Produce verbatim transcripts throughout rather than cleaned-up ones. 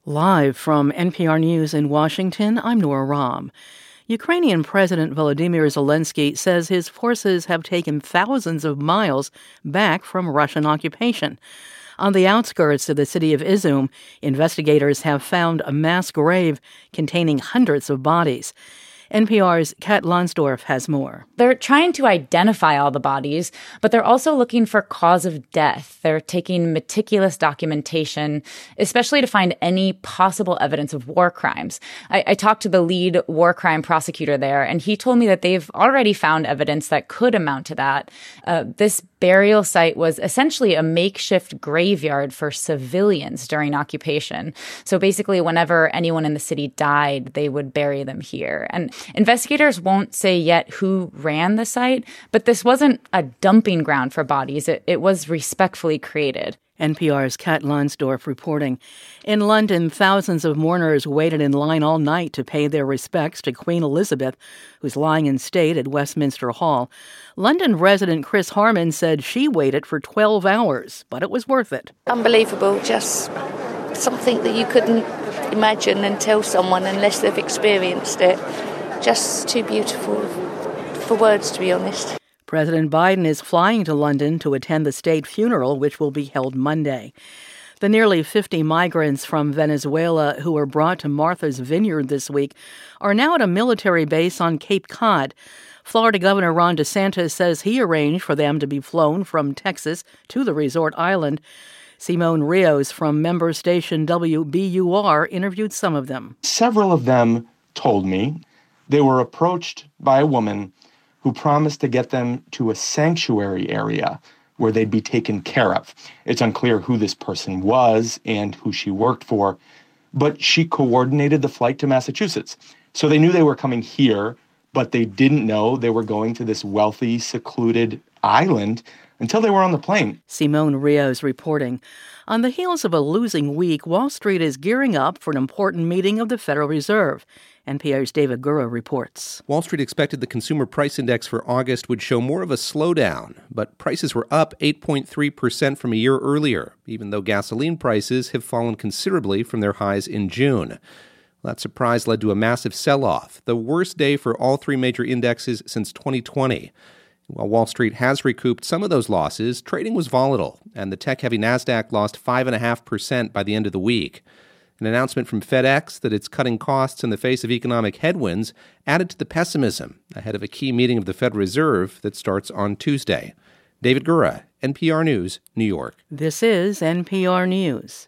Live from N P R News in Washington, I'm Nora Rahm. Ukrainian President Volodymyr Zelensky says his forces have taken thousands of miles back from Russian occupation. On the outskirts of the city of Izum, investigators have found a mass grave containing hundreds of bodies. N P R's Kat Lonsdorf has more. They're trying to identify all the bodies, but they're also looking for cause of death. They're taking meticulous documentation, especially to find any possible evidence of war crimes. I, I talked to the lead war crime prosecutor there, and he told me that they've already found evidence that could amount to that. Uh, this burial site was essentially a makeshift graveyard for civilians during occupation. So basically, whenever anyone in the city died, they would bury them here. And investigators won't say yet who ran the site, but this wasn't a dumping ground for bodies. It, it was respectfully created. N P R's Kat Lonsdorf reporting. In London, thousands of mourners waited in line all night to pay their respects to Queen Elizabeth, who's lying in state at Westminster Hall. London resident Chris Harmon said she waited for twelve hours, but it was worth it. Unbelievable, just something that you couldn't imagine and tell someone unless they've experienced it. Just too beautiful for words, to be honest. President Biden is flying to London to attend the state funeral, which will be held Monday. The nearly fifty migrants from Venezuela who were brought to Martha's Vineyard this week are now at a military base on Cape Cod. Florida Governor Ron DeSantis says he arranged for them to be flown from Texas to the resort island. Simone Rios from member station W B U R interviewed some of them. Several of them told me they were approached by a woman who promised to get them to a sanctuary area where they'd be taken care of. It's unclear who this person was and who she worked for, but she coordinated the flight to Massachusetts. So they knew they were coming here, but they didn't know they were going to this wealthy, secluded island until they were on the plane. Simone Rios reporting. On the heels of a losing week, Wall Street is gearing up for an important meeting of the Federal Reserve. N P R's David Gura reports. Wall Street expected the Consumer Price Index for August would show more of a slowdown, but prices were up eight point three percent from a year earlier, even though gasoline prices have fallen considerably from their highs in June. That surprise led to a massive sell-off, the worst day for all three major indexes since twenty twenty. While Wall Street has recouped some of those losses, trading was volatile, and the tech-heavy NASDAQ lost five point five percent by the end of the week. An announcement from FedEx that it's cutting costs in the face of economic headwinds added to the pessimism ahead of a key meeting of the Federal Reserve that starts on Tuesday. David Gura, N P R News, New York. This is N P R News.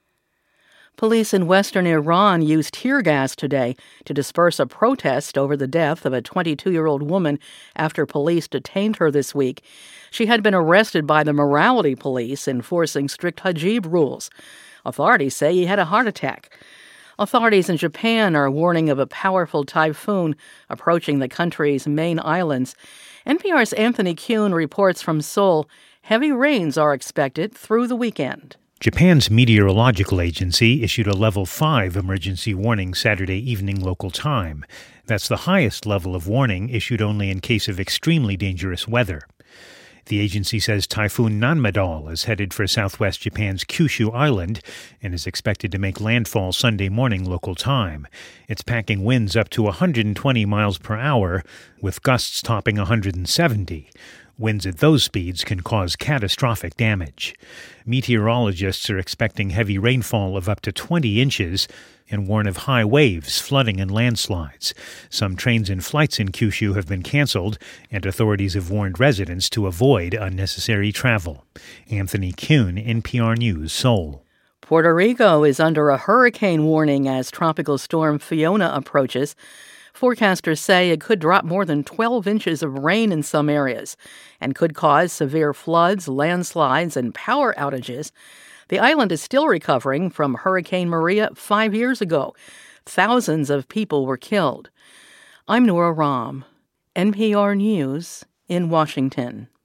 Police in western Iran used tear gas today to disperse a protest over the death of a twenty-two-year-old woman after police detained her this week. She had been arrested by the morality police enforcing strict hijab rules. Authorities say he had a heart attack. Authorities in Japan are warning of a powerful typhoon approaching the country's main islands. N P R's Anthony Kuhn reports from Seoul. Heavy rains are expected through the weekend. Japan's meteorological agency issued a level five emergency warning Saturday evening local time. That's the highest level of warning issued only in case of extremely dangerous weather. The agency says Typhoon Nanmadol is headed for southwest Japan's Kyushu Island and is expected to make landfall Sunday morning local time. It's packing winds up to one hundred twenty miles per hour, with gusts topping one hundred seventy. Winds at those speeds can cause catastrophic damage. Meteorologists are expecting heavy rainfall of up to twenty inches and warn of high waves, flooding, and landslides. Some trains and flights in Kyushu have been canceled, and authorities have warned residents to avoid unnecessary travel. Anthony Kuhn, N P R News, Seoul. Puerto Rico is under a hurricane warning as Tropical Storm Fiona approaches. Forecasters say it could drop more than twelve inches of rain in some areas and could cause severe floods, landslides, and power outages. The island is still recovering from Hurricane Maria five years ago. Thousands of people were killed. I'm Nora Rahm, N P R News in Washington.